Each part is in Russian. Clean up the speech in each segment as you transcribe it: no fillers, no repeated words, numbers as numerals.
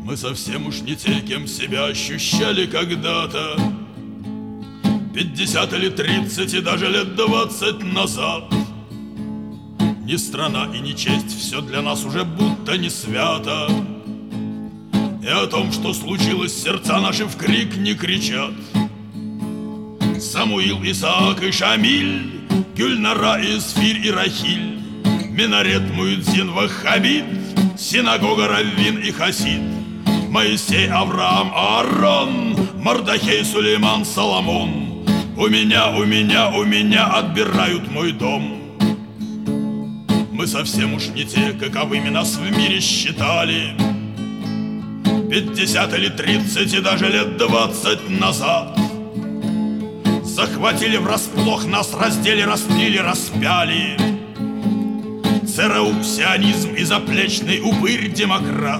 Мы совсем уж не те, кем себя ощущали когда-то, 50 или 30 и даже лет 20 назад. Ни страна и ни честь, все для нас уже будто не свято. И о том, что случилось, сердца наши в крик не кричат. Самуил, Исаак и Шамиль, Гюльнара, Исфирь и Рахиль, Минарет, Муэдзин, Ваххабит, синагога, Раввин и Хасид, Моисей, Авраам, Аарон, Мардахей, Сулейман, Соломон. У меня отбирают мой дом. Мы совсем уж не те, каковыми нас в мире считали 50 или 30 и даже лет 20 назад. Захватили врасплох, нас раздели, растлили, распяли. ЦРУ, сионизм и заплечный упырь-демократ.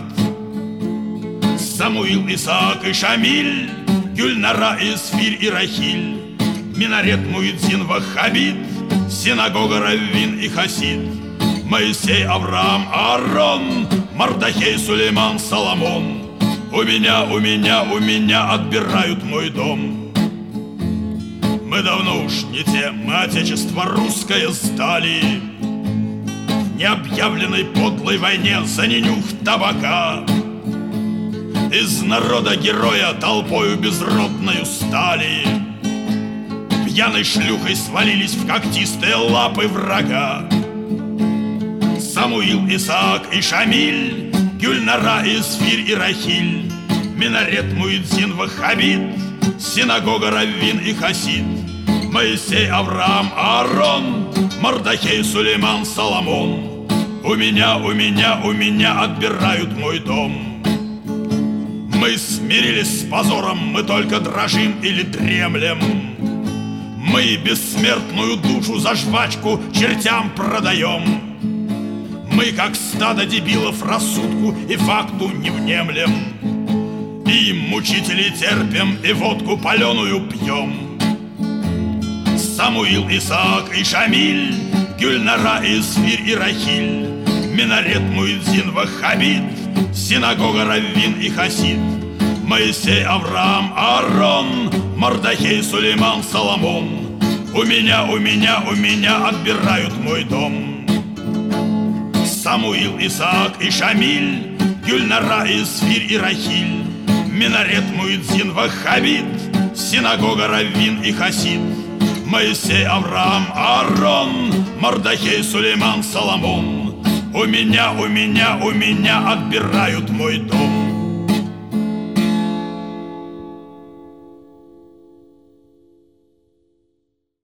Самуил, Исаак и Шамиль, Гюльнара, Исфирь и Рахиль, Минарет, Муэдзин, Ваххабит, синагога, Раввин и Хасид, Моисей, Авраам, Аарон, Мардахей, Сулейман, Соломон. У меня отбирают мой дом. Мы давно уж не те, мы отечество русское сдали в необъявленной подлой войне за ненюх табака. Из народа героя толпою безродною стали, пьяной шлюхой свалились в когтистые лапы врага. Самуил, Исаак и Шамиль, Гюльнара, Исфирь и Рахиль, Минарет, Муэдзин, Ваххабит, синагога, Раввин и Хасид, Моисей, Авраам, Аарон, Мардахей, Сулейман, Соломон. У меня отбирают мой дом. Мы смирились с позором, мы только дрожим или дремлем. Мы бессмертную душу за жвачку чертям продаем. Мы, как стадо дебилов, рассудку и факту не внемлем. И мучителей терпим, и водку паленую пьем. Самуил, Исаак и Шамиль, Гюльнара, Исфирь и Рахиль, Минарет, Муэдзин, Ваххабит, синагога, Раввин и Хасид, Моисей, Авраам, Аарон, Мардахей, Сулейман, Соломон. У меня отбирают мой дом. Самуил, Исаак и Шамиль, Гюльнара, Исфирь и Рахиль, Минарет, Муэдзин, Ваххабит, синагога, Раввин и Хасид, Моисей, Авраам, Аарон, Мардахей, Сулейман, Соломон. У меня отбирают мой дом.